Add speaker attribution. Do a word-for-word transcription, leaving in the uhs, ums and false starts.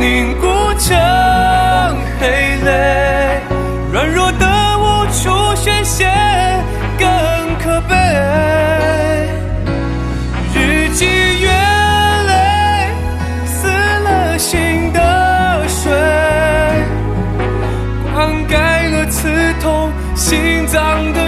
Speaker 1: 凝固成黑泪，软弱的无处宣泄，更可悲。日积月累，死了心的水，灌溉了刺痛心脏的